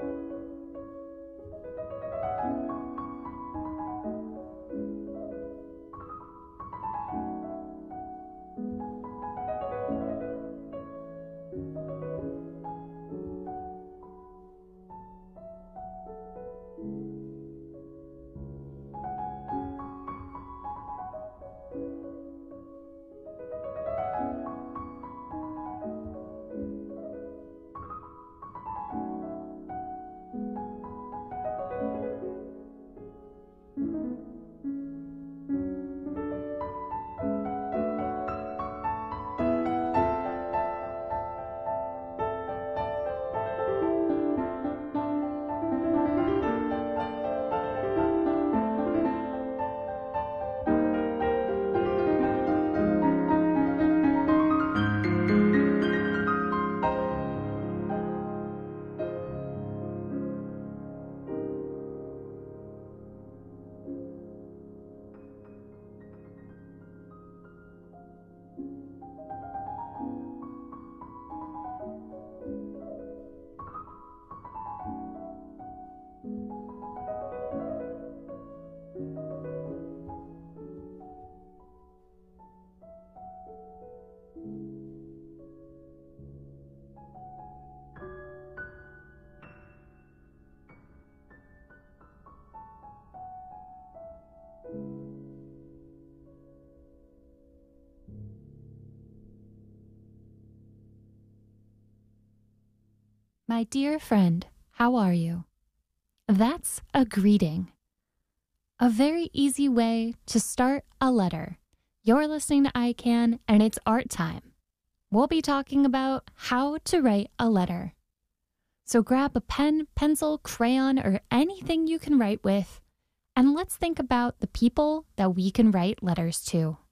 My dear friend, how are you? That's a greeting. A very easy way to start a letter. You're listening to ICANN and it's art time. We'll be talking about how to write a letter. So grab a pen, pencil, crayon, or anything you can write with, and let's think about the people that we can write letters to.